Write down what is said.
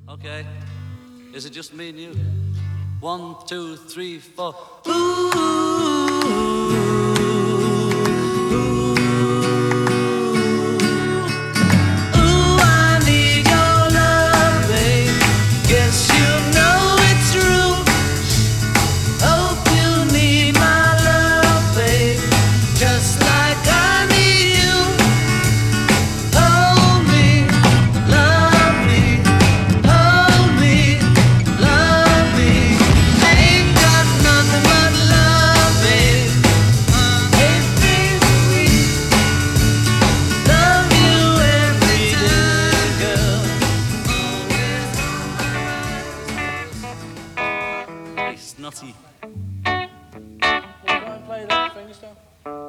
Okay. Is it just me and you? 1, 2, 3, 4. Ooh. Snotty. Well, go and play that thing, stuff.